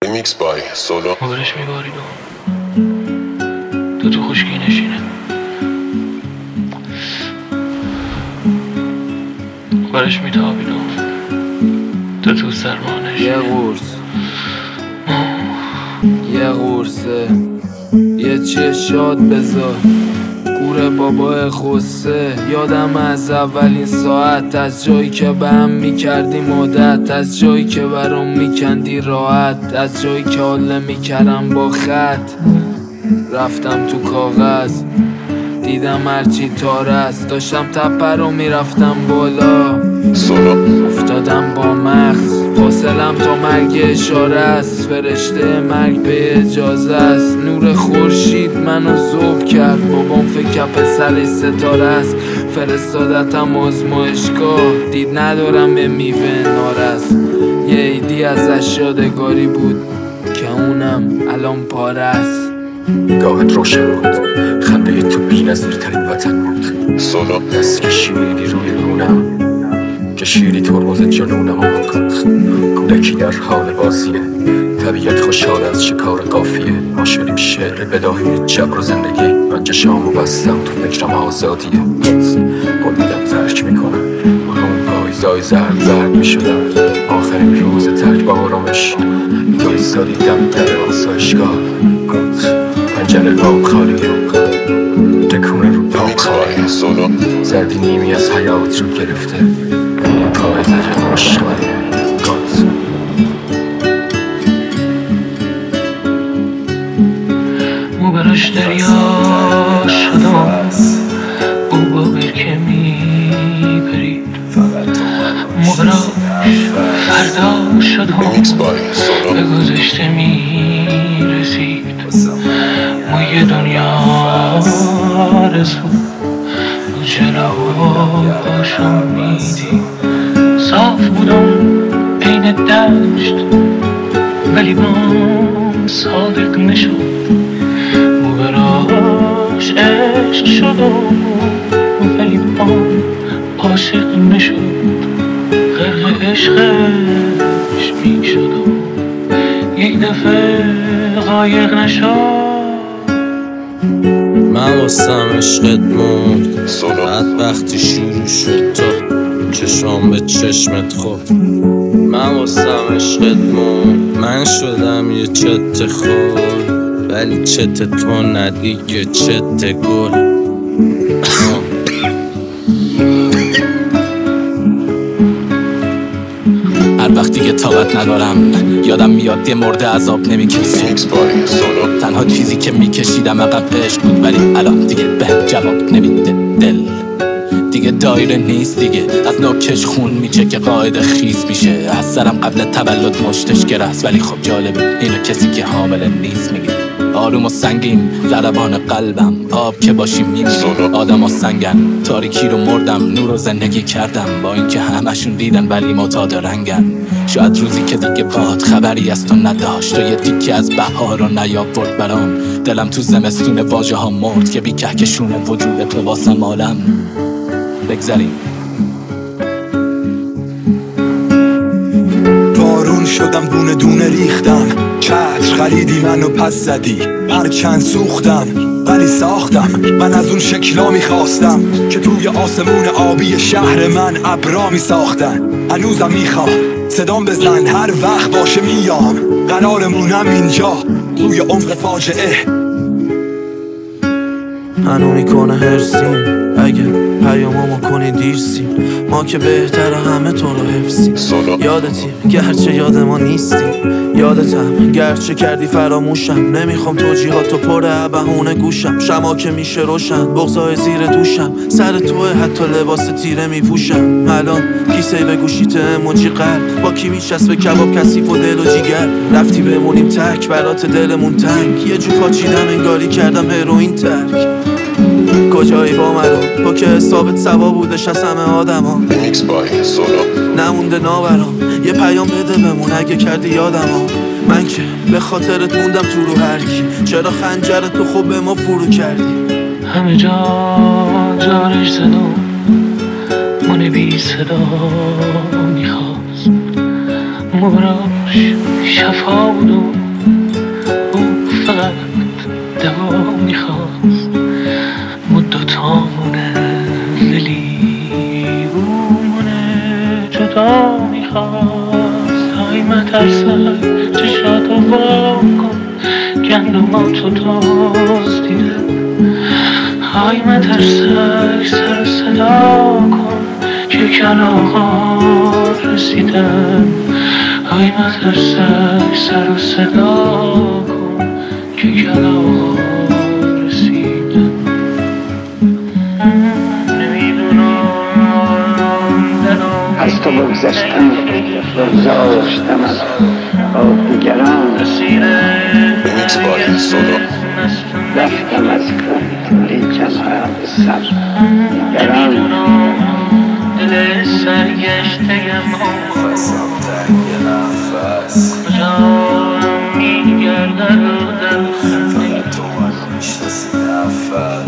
Remix by Solo. مبرش میباریدم تو خشکی نشینه برش میتابیدم تو سرما نشینه یه قرصه یه چشات بذار گوره بابا خسته یادم از اولین ساعت، از جایی که به هم میکردیم عادت، از جایی که برام میکندی راحت، از جایی که حال میکردم با خط. رفتم تو کاغذ دیدم هرچی تار است، داشتم تپه رو میرفتم بالا افتادم با مغز، فاصلم تا مرگ اشاره است، فرشته مرگ به اجازه است. نور خورشید منو ذوب کرد، بابام فکر پسر ستاره است، فرستادتم آزمایشگاه دید ندارم به میوه نارس. یه ایدی ازش یادگاری بود که اونم الان پاره است. نگاهت روشن بود، خنده تو بی نظیرترین وطن بود. دست کشیدی روی لونم، کشیدی ترمز جنونم و کات. کودکی در حال بازیه، طبیعت خوشحال از شکار قافیه. ما شدیم شعر بداهی جبر و زندگی، من چشامو بستم تو فکرم آزادیه. قول میدم ترک میکنم و همون پایزای زرد میشدم. آخرین روز ترک با آرامش تو ایستادی دم در آسایشگاه. پنجره باب خالیه، تکونه رو پاک خالیه. زردی نیمی از حیات رو گرفته، پای در عشقایه گات. مو براش دریا شدم، او با برکه میپرید. مو براش فردا شدم، به گذشته میرسید. ما یه دنیا رسو چرا باشم میدی. صاف بودم عین دشت ولی بام صادق نشد. مو براش عشق شدم ولی بام عاشق نشد. غرق عشقش میشدم یک دفعه غایق نشد. من واسم عشقت مرد، بعد وقتی شروع شد تا چشام به چشمت خورد. من واسم عشقت مرد، من شدم یه چت خور، ولی چت تو ندیگه چت گل. هر وقتی که طاقت ندارم یادم میاد یه مرده عذاب نمیکشی. تنها چیزی که میکشیدم عقب عشق بود، ولی الان دیگه به جواب نمیده دل. دیگه دایره نیست دیگه، از نوکش خون میچه قاعده خیز میشه. از سرم قبل تولد مشتش گرست، ولی خب جالبه اینو کسی که حامل نیست میگه. آروم و سنگین ضربان قلبم، آب که باشی میمیریم. آدم و سنگن، تاریکی رو مردم، نور و زندگی کردم. با اینکه همشون دیدن ولی معتاد رنگن. شاید روزی که دیگه باد خبری از تو نداشت و یه تیکه از بهار رو نیاورد برام. دلم تو زمستون واژه ها مرد که بی کهکشون وجود تو واسم عالم. بگذاریم بارون شدم دونه دونه ریختم، چتر خریدی منو پس زدی. چند سوختم ولی ساختم، من از اون شکلا میخواستم که توی آسمون آبی شهر من ابرا میساختن. هنوزم میخوام صدام بزن هر وقت باشه میام، قرارمونم اینجا توی عمق فاجعه. منو میکنه هرسیم اگه پیامامو کنی دیرسیم. ما که بهتر همه تو رو حفظیم. یادتیم گرچه یاد ما نیستیم، یادتم گرچه کردی فراموشم. نمیخوام توجیهاتو پر بهونه گوشم. شما که میشه روشن بغضای زیر دوشم. سر توه حتی لباس تیره میپوشم. الان کیسه به گوشیت اموجی قلب، با کی میچسبه کباب کثیف و دل و جیگر. رفتی بمونیم تک برات دلمون تنگ، یه جو پاچیدم انگاری کردم هروئین ترک. کجایی با من تو که حسابت سوا بودش از همه آدم ها. نمونده ناورام، یه پیام بده بمون اگه کردی یادم ها. من که به خاطرت موندم تو رو هرکی، چرا خنجرت تو خوب به ما فرو کردی. همه جا جارش زدم، من بی صدا میخواست. مبراش شفا بودم صدا میخواست های مترسک چشاتو وا کن گندماتو تاز دیده های مترسک سر صدا کن که کلاغا رسیدن های مترسک سر صدا کن که کلاغا رسیدن از تو بگذشتم بگذاشتم از با دیگران رفتم از لیکن به سر دیگران دل سرگشتگم نفسم تنگ نفس کجا میگردن در فقط تو منو میشناسی نفس